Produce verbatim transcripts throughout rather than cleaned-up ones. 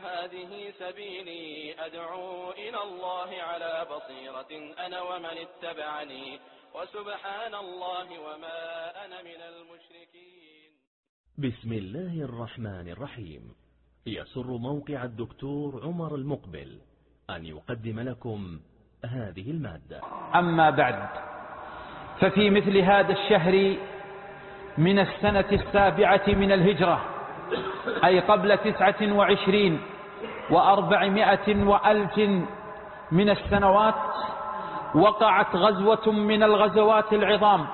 هذه سبيلي أدعو إلى الله على بصيرة أنا ومن اتبعني وسبحان الله وما أنا من المشركين. بسم الله الرحمن الرحيم. يسر موقع الدكتور عمر المقبل أن يقدم لكم هذه المادة. أما بعد، ففي مثل هذا الشهر من السنة السابعة من الهجرة، أي قبل تسعة وعشرين وأربعمائة وألف من السنوات، وقعت غزوة من الغزوات العظام.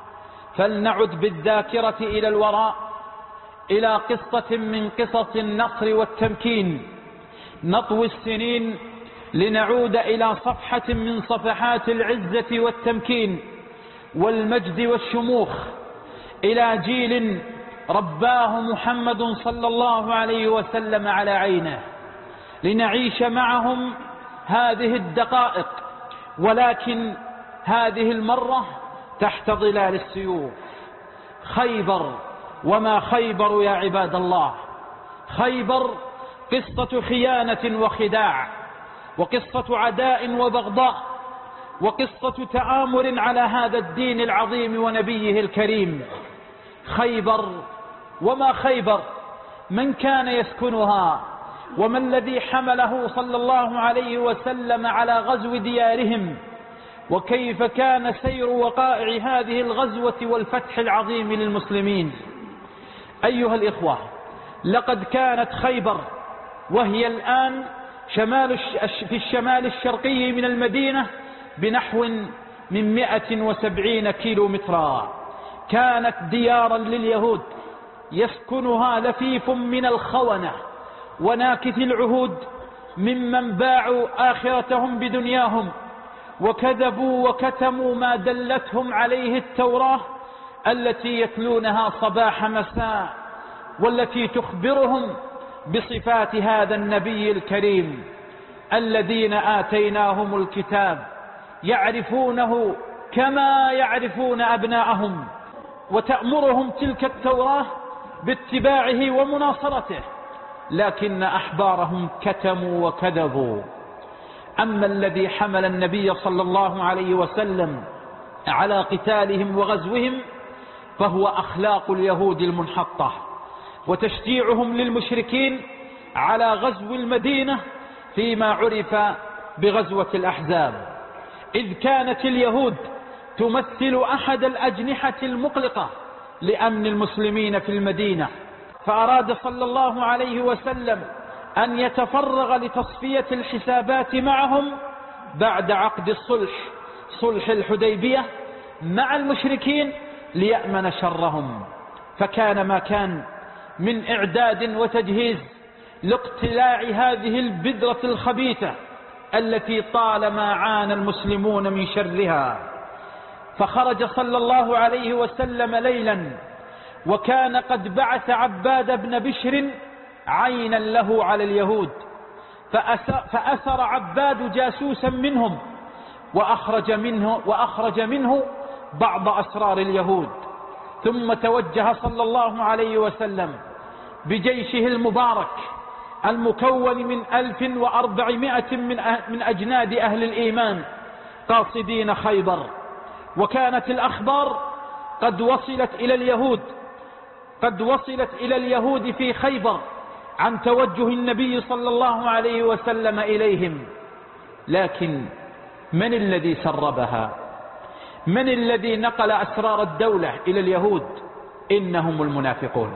فلنعد بالذاكرة إلى الوراء إلى قصة من قصص النصر والتمكين، نطوي السنين لنعود إلى صفحة من صفحات العزة والتمكين والمجد والشموخ، إلى جيل رباه محمد صلى الله عليه وسلم على عينه، لنعيش معهم هذه الدقائق، ولكن هذه المرة تحت ظلال السيوف. خيبر، وما خيبر يا عباد الله؟ خيبر قصة خيانة وخداع، وقصة عداء وبغضاء، وقصة تآمر على هذا الدين العظيم ونبيه الكريم. خيبر، وما خيبر؟ من كان يسكنها؟ وما الذي حمله صلى الله عليه وسلم على غزو ديارهم؟ وكيف كان سير وقائع هذه الغزوة والفتح العظيم للمسلمين؟ أيها الإخوة، لقد كانت خيبر وهي الآن شمال في الشمال الشرقي من المدينة بنحو من مئة وسبعين كيلو مترا، كانت ديارا لليهود يسكنها لفيف من الخونة وناكث العهود، ممن باعوا آخرتهم بدنياهم وكذبوا وكتموا ما دلتهم عليه التوراة التي يتلونها صباح مساء، والتي تخبرهم بصفات هذا النبي الكريم. الذين آتيناهم الكتاب يعرفونه كما يعرفون أبناءهم، وتأمرهم تلك التوراة باتباعه ومناصرته، لكن أحبارهم كتموا وكذبوا. أما الذي حمل النبي صلى الله عليه وسلم على قتالهم وغزوهم فهو أخلاق اليهود المنحطة، وتشجيعهم للمشركين على غزو المدينة فيما عرف بغزوة الأحزاب، إذ كانت اليهود تمثل أحد الأجنحة المقلقة لأمن المسلمين في المدينة، فأراد صلى الله عليه وسلم أن يتفرغ لتصفية الحسابات معهم بعد عقد الصلح، صلح الحديبية مع المشركين، ليأمن شرهم. فكان ما كان من إعداد وتجهيز لاقتلاع هذه البذرة الخبيثة التي طالما عانى المسلمون من شرها. فخرج صلى الله عليه وسلم ليلا، وكان قد بعث عباد بن بشر عينا له على اليهود، فأسر عباد جاسوسا منهم وأخرج منه, وأخرج منه بعض أسرار اليهود، ثم توجه صلى الله عليه وسلم بجيشه المبارك المكون من ألف وأربعمائة من أجناد أهل الإيمان قاصدين خيبر. وكانت الأخبار قد وصلت إلى اليهود قد وصلت إلى اليهود في خيبر عن توجه النبي صلى الله عليه وسلم إليهم، لكن من الذي سربها؟ من الذي نقل أسرار الدولة إلى اليهود؟ إنهم المنافقون.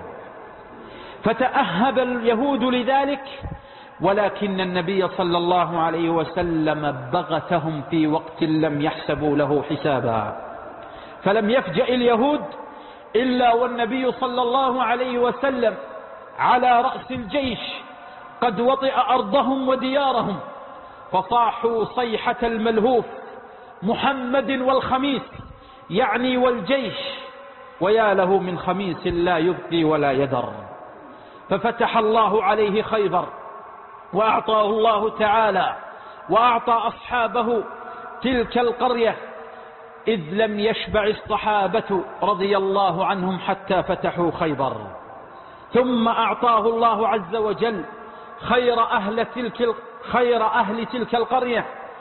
فتأهب اليهود لذلك، ولكن النبي صلى الله عليه وسلم بغتهم في وقت لم يحسبوا له حسابا، فلم يفجأ اليهود إلا والنبي صلى الله عليه وسلم على رأس الجيش قد وطئ أرضهم وديارهم، فصاحوا صيحة الملهوف: محمد والخميس، يعني والجيش، ويا له من خميس لا يبقي ولا يذر. ففتح الله عليه خيبر، وأعطاه الله تعالى وأعطى أصحابه تلك القرية، إذ لم يشبع الصحابة رضي الله عنهم حتى فتحوا خيبر. ثم أعطاه الله عز وجل خير أهل تلك, خير أهل تلك القرية،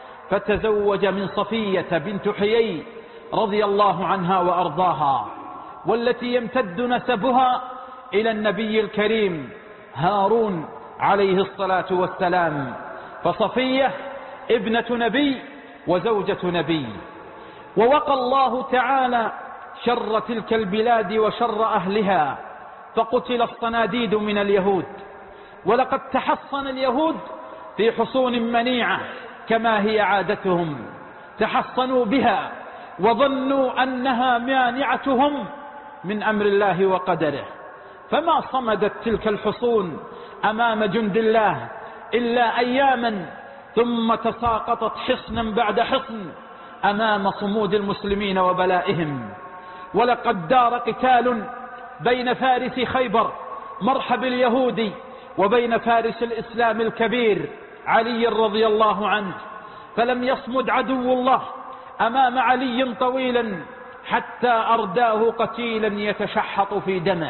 فتزوج من صفية بنت حيي رضي الله عنها وأرضاها، والتي يمتد نسبها إلى النبي الكريم هارون عليه الصلاة والسلام. فصفية ابنة نبي وزوجة نبي. ووقى الله تعالى شر تلك البلاد وشر أهلها، فقتل الصناديد من اليهود. ولقد تحصن اليهود في حصون منيعة كما هي عادتهم، تحصنوا بها وظنوا أنها مانعتهم من أمر الله وقدره، فما صمدت تلك الحصون أمام جند الله إلا أياما، ثم تساقطت حصنا بعد حصن أمام صمود المسلمين وبلائهم. ولقد دار قتال بين فارس خيبر مرحب اليهودي وبين فارس الإسلام الكبير علي رضي الله عنه، فلم يصمد عدو الله أمام علي طويلا حتى أرداه قتيلا يتشحط في دمه.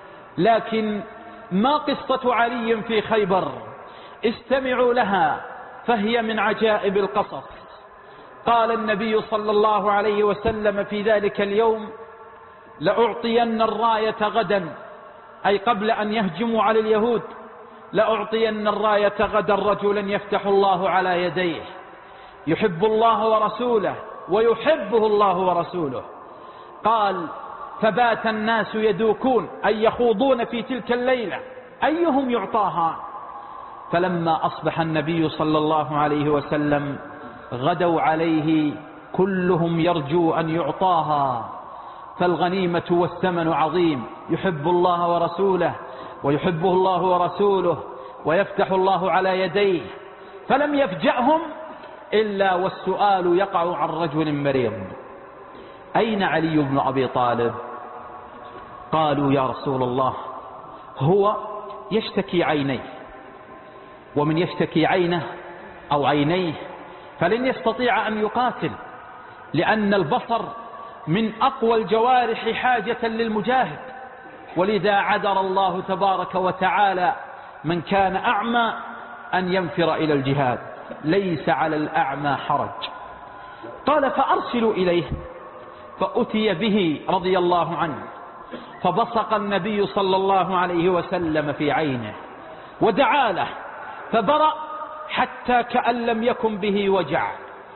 لكن ما قصة علي في خيبر؟ استمعوا لها فهي من عجائب القصص. قال النبي صلى الله عليه وسلم في ذلك اليوم: لأعطين الراية غدا، أي قبل أن يهجموا على اليهود، لأعطين الراية غدا رجلا يفتح الله على يديه، يحب الله ورسوله ويحبه الله ورسوله. قال: فبات الناس يدوكون، أي يخوضون في تلك الليلة أيهم يعطاها. فلما أصبح النبي صلى الله عليه وسلم غدوا عليه كلهم يرجو أن يعطاها، فالغنيمة والثمن عظيم، يحب الله ورسوله ويحبه الله ورسوله ويفتح الله على يديه. فلم يفجأهم إلا والسؤال يقع عن رجل مريض: أين علي بن أبي طالب؟ قالوا: يا رسول الله، هو يشتكي عينيه، ومن يشتكي عينه أو عينيه فلن يستطيع أن يقاتل، لأن البصر من أقوى الجوارح حاجة للمجاهد، ولذا عذر الله تبارك وتعالى من كان أعمى أن ينفر إلى الجهاد، ليس على الأعمى حرج. قال: فأرسلوا إليه. فأتي به رضي الله عنه، فبصق النبي صلى الله عليه وسلم في عينه ودعا له، فبرأ حتى كأن لم يكن به وجع،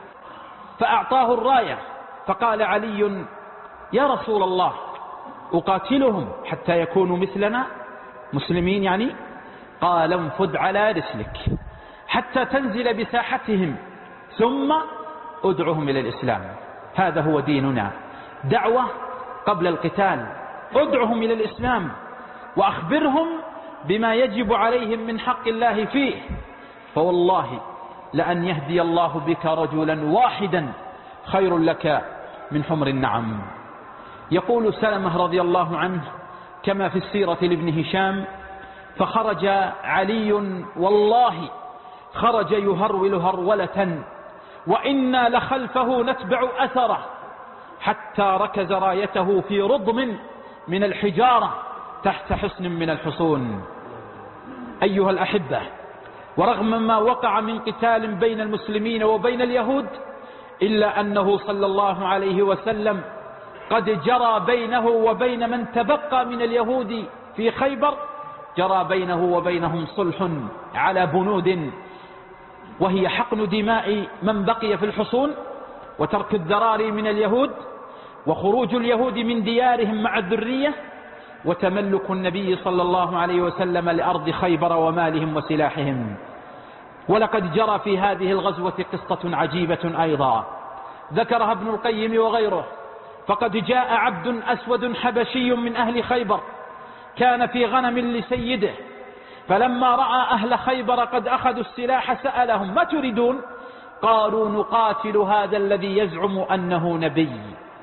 فأعطاه الراية. فقال علي: يا رسول الله، أقاتلهم حتى يكونوا مثلنا مسلمين يعني؟ قال: انفذ على رسلك حتى تنزل بساحتهم، ثم ادعهم إلى الإسلام. هذا هو ديننا، دعوة قبل القتال، ادعهم إلى الإسلام وأخبرهم بما يجب عليهم من حق الله فيه. فوالله لأن يهدي الله بك رجلا واحدا خير لك من حمر النعم. يقول سلمة رضي الله عنه كما في السيرة لابن هشام: فخرج علي والله خرج يهرول هرولة، وإنا لخلفه نتبع أثره، حتى ركز رايته في رضم من الحجارة تحت حصن من الحصون. أيها الأحبة، ورغم ما وقع من قتال بين المسلمين وبين اليهود، إلا أنه صلى الله عليه وسلم قد جرى بينه وبين من تبقى من اليهود في خيبر، جرى بينه وبينهم صلح على بنود، وهي حقن دماء من بقي في الحصون، وترك الذراري من اليهود، وخروج اليهود من ديارهم مع الذرية، وتملك النبي صلى الله عليه وسلم لأرض خيبر ومالهم وسلاحهم. ولقد جرى في هذه الغزوة قصة عجيبة أيضا ذكرها ابن القيم وغيره. فقد جاء عبد أسود حبشي من أهل خيبر، كان في غنم لسيده، فلما رأى أهل خيبر قد أخذوا السلاح سألهم: ما تريدون؟ قالوا: نقاتل هذا الذي يزعم أنه نبي.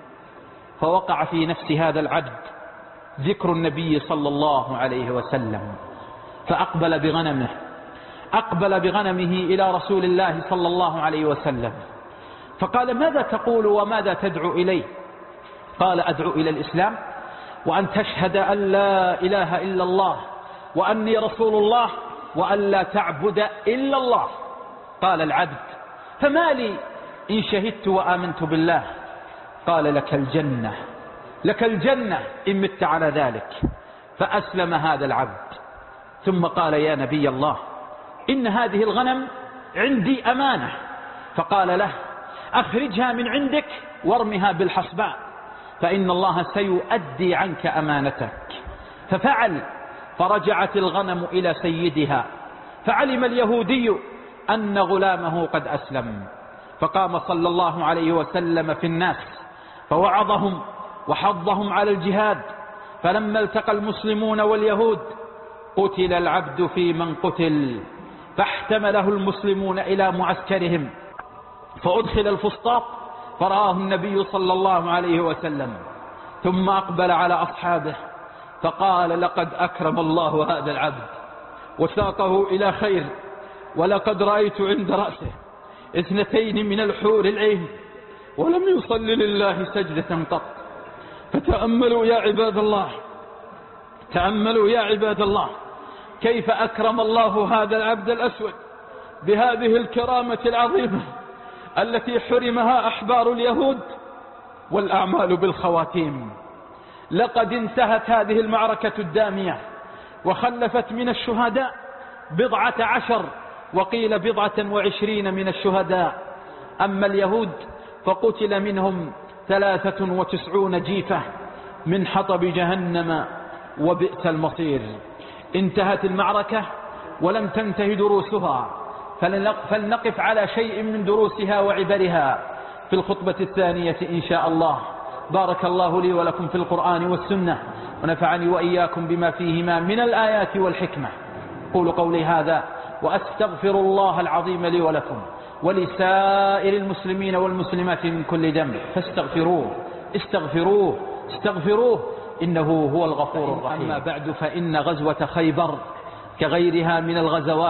فوقع في نفس هذا العبد ذكر النبي صلى الله عليه وسلم، فأقبل بغنمه أقبل بغنمه إلى رسول الله صلى الله عليه وسلم، فقال: ماذا تقول وماذا تدعو إليه؟ قال: أدعو إلى الإسلام، وأن تشهد أن لا إله إلا الله وأني رسول الله، وأن لا تعبد إلا الله. قال العبد: فما لي إن شهدت وآمنت بالله؟ قال: لك الجنة، لك الجنة إن مت على ذلك. فأسلم هذا العبد، ثم قال: يا نبي الله، إن هذه الغنم عندي أمانة. فقال له: أخرجها من عندك وارمها بالحصباء، فإن الله سيؤدي عنك أمانتك. ففعل، فرجعت الغنم إلى سيدها، فعلم اليهودي أن غلامه قد أسلم، فقام صلى الله عليه وسلم في الناس فوعظهم وحضهم على الجهاد. فلما التقى المسلمون واليهود قتل العبد في من قتل، فاحتمله المسلمون إلى معسكرهم، فأدخل الفسطاط فرآه النبي صلى الله عليه وسلم، ثم أقبل على أصحابه فقال: لقد أكرم الله هذا العبد وساقه إلى خير، ولقد رأيت عند رأسه اثنتين من الحور العين ولم يصل لله سجدة قط. فتأملوا يا عباد الله، تأملوا يا عباد الله كيف أكرم الله هذا العبد الأسود بهذه الكرامة العظيمة التي حرمها أحبار اليهود. والأعمال بالخواتيم. لقد انتهت هذه المعركة الدامية وخلفت من الشهداء بضعة عشر، وقيل بضعة وعشرين من الشهداء. أما اليهود فقتل منهم ثلاثة وتسعون جيفة من حطب جهنم، وبئس المصير. انتهت المعركة ولم تنتهي دروسها، فلنقف على شيء من دروسها وعبرها في الخطبة الثانية إن شاء الله. بارك الله لي ولكم في القرآن والسنة، ونفعني وإياكم بما فيهما من الآيات والحكمة. قولوا قولي هذا وأستغفر الله العظيم لي ولكم ولسائر المسلمين والمسلمات من كل ذنب، فاستغفروه استغفروه استغفروه إنه هو الغفور الرحيم. أما بعد، فإن غزوة خيبر كغيرها من الغزوات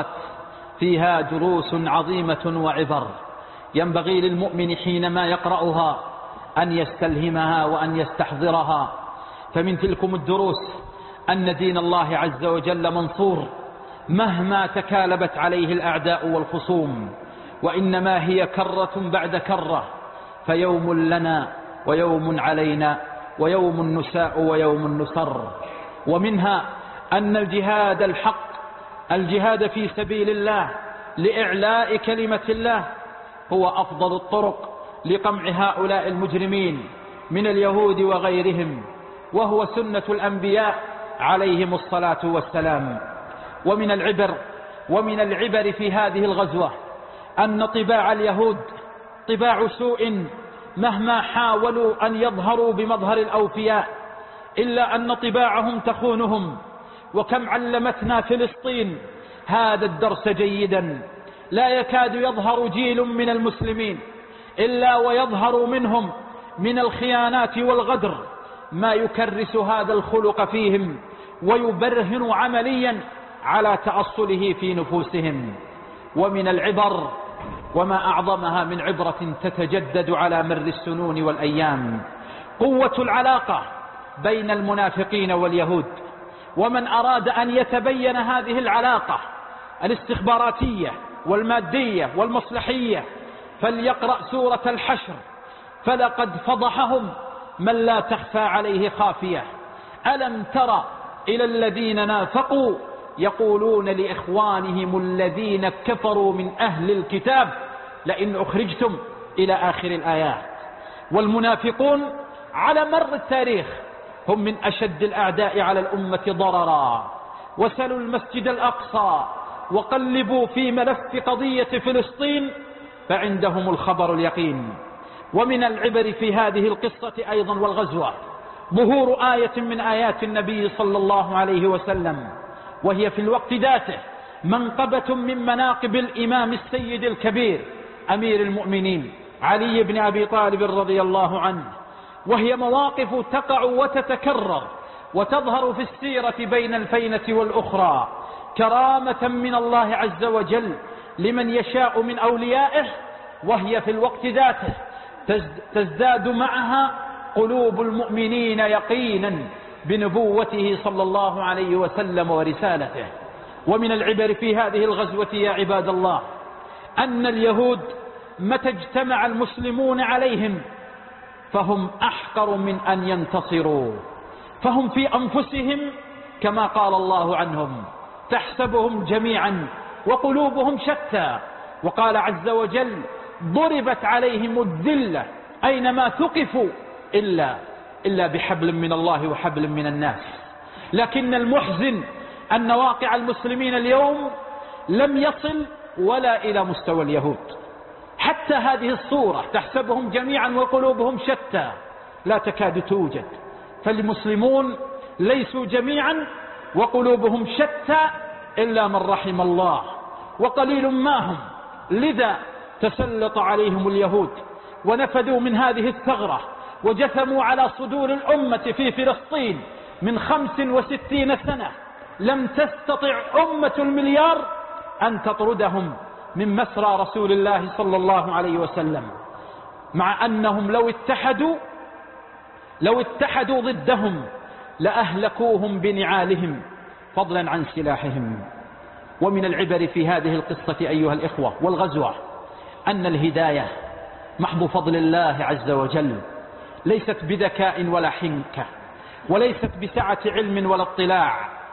فيها دروس عظيمة وعبر، ينبغي للمؤمن حينما يقرأها أن يستلهمها وأن يستحضرها. فمن تلكم الدروس أن دين الله عز وجل منصور مهما تكالبت عليه الأعداء والخصوم، وإنما هي كرة بعد كرة، فيوم لنا ويوم علينا، ويوم نساء ويوم نسر. ومنها أن الجهاد الحق، الجهاد في سبيل الله لإعلاء كلمة الله، هو أفضل الطرق لقمع هؤلاء المجرمين من اليهود وغيرهم، وهو سنة الأنبياء عليهم الصلاة والسلام. ومن العبر ومن العبر في هذه الغزوة أن طباع اليهود طباع سوء، مهما حاولوا أن يظهروا بمظهر الأوفياء إلا أن طباعهم تخونهم. وكم علمتنا فلسطين هذا الدرس جيدا. لا يكاد يظهر جيل من المسلمين إلا ويظهر منهم من الخيانات والغدر ما يكرس هذا الخلق فيهم ويبرهن عمليا على تأصله في نفوسهم. ومن العبر وما أعظمها من عبرة تتجدد على مر السنون والأيام قوة العلاقة بين المنافقين واليهود. ومن أراد أن يتبين هذه العلاقة الاستخباراتية والمادية والمصلحية فليقرأ سورة الحشر، فلقد فضحهم من لا تخفى عليه خافية. ألم تر إلى الذين نافقوا يقولون لإخوانهم الذين كفروا من أهل الكتاب لئن أخرجتم إلى آخر الآيات. والمنافقون على مر التاريخ هم من أشد الأعداء على الأمة ضررا. وسلوا المسجد الأقصى وقلبوا في ملف قضية فلسطين فعندهم الخبر اليقين. ومن العبر في هذه القصة أيضا والغزوة ظهور آية من آيات النبي صلى الله عليه وسلم، وهي في الوقت ذاته منقبة من مناقب الإمام السيد الكبير أمير المؤمنين علي بن أبي طالب رضي الله عنه. وهي مواقف تقع وتتكرر وتظهر في السيرة بين الفينة والأخرى كرامة من الله عز وجل لمن يشاء من أوليائه، وهي في الوقت ذاته تزداد معها قلوب المؤمنين يقينا بنبوته صلى الله عليه وسلم ورسالته. ومن العبر في هذه الغزوة يا عباد الله أن اليهود متى اجتمع المسلمون عليهم فهم أحقر من أن ينتصروا، فهم في أنفسهم كما قال الله عنهم تحسبهم جميعا وقلوبهم شتى، وقال عز وجل ضربت عليهم الذلة أينما ثقفوا إلا, إلا بحبل من الله وحبل من الناس. لكن المحزن أن واقع المسلمين اليوم لم يصل ولا إلى مستوى اليهود. حتى هذه الصورة تحسبهم جميعا وقلوبهم شتى لا تكاد توجد، فالمسلمون ليسوا جميعا وقلوبهم شتى إلا من رحم الله، وقليل ما هم. لذا تسلط عليهم اليهود ونفذوا من هذه الثغرة وجثموا على صدور الأمة في فلسطين من خمس وستين سنة. لم تستطع أمة المليار أن تطردهم من مسرى رسول الله صلى الله عليه وسلم، مع أنهم لو اتحدوا لو اتحدوا ضدهم لأهلكوهم بنعالهم فضلا عن سلاحهم. ومن العبر في هذه القصة أيها الإخوة والغزوة أن الهداية محض فضل الله عز وجل، ليست بذكاء ولا حنكة، وليست بسعة علم ولا اطلاع،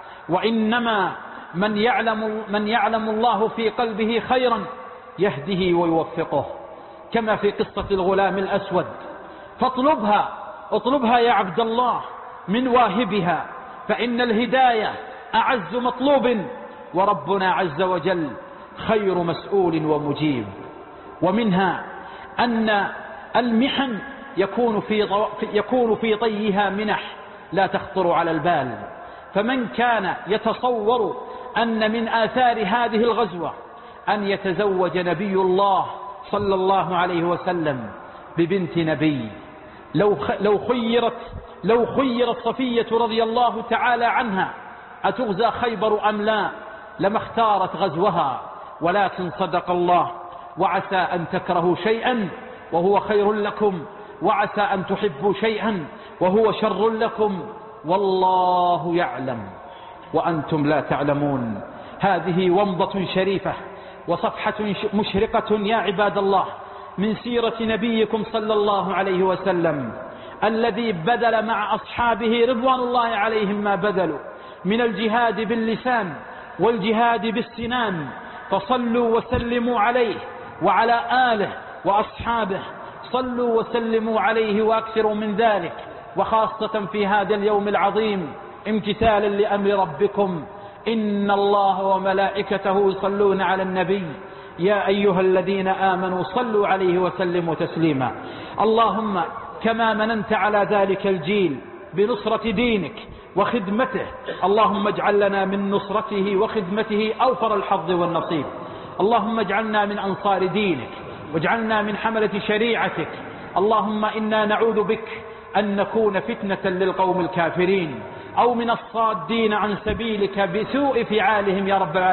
وإنما من يعلم, من يعلم الله في قلبه خيرا يهده ويوفقه، كما في قصة الغلام الأسود. فاطلبها اطلبها يا عبد الله من واهبها، فإن الهداية أعز مطلوب، وربنا عز وجل خير مسؤول ومجيب. ومنها أن المحن يكون في, يكون في طيها منح لا تخطر على البال. فمن كان يتصور أن من آثار هذه الغزوة أن يتزوج نبي الله صلى الله عليه وسلم ببنت نبي، لو لو خيرت لو خيرت صفية رضي الله تعالى عنها أتغزى خيبر أم لا لما اختارت غزوها. ولكن صدق الله: وعسى أن تكرهوا شيئا وهو خير لكم، وعسى أن تحبوا شيئا وهو شر لكم، والله يعلم وأنتم لا تعلمون. هذه ومضة شريفة وصفحة مشرقة يا عباد الله من سيرة نبيكم صلى الله عليه وسلم، الذي بذل مع أصحابه رضوان الله عليهم ما بذلوا من الجهاد باللسان والجهاد بالسنان. فصلوا وسلموا عليه وعلى آله وأصحابه، صلوا وسلموا عليه وأكثروا من ذلك، وخاصة في هذا اليوم العظيم امتثالا لأمر ربكم: إن الله وملائكته يصلون على النبي يا أيها الذين آمنوا صلوا عليه وسلموا تسليما. اللهم كما مننت على ذلك الجيل بنصرة دينك وخدمته، اللهم اجعل لنا من نصرته وخدمته أوفر الحظ والنصيب. اللهم اجعلنا من أنصار دينك واجعلنا من حملة شريعتك. اللهم إنا نعوذ بك أن نكون فتنة للقوم الكافرين أو من الصادين عن سبيلك بسوء فعالهم يا رب العالمين.